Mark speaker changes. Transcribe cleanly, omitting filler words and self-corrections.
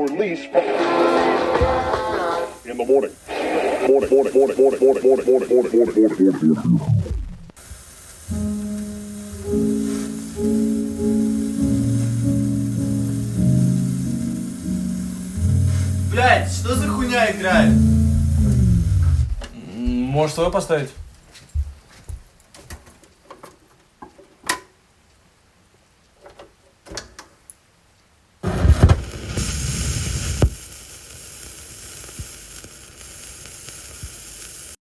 Speaker 1: release in the morning. Morning.
Speaker 2: Блять, что за хуйня играет?
Speaker 3: Можешь свое поставить?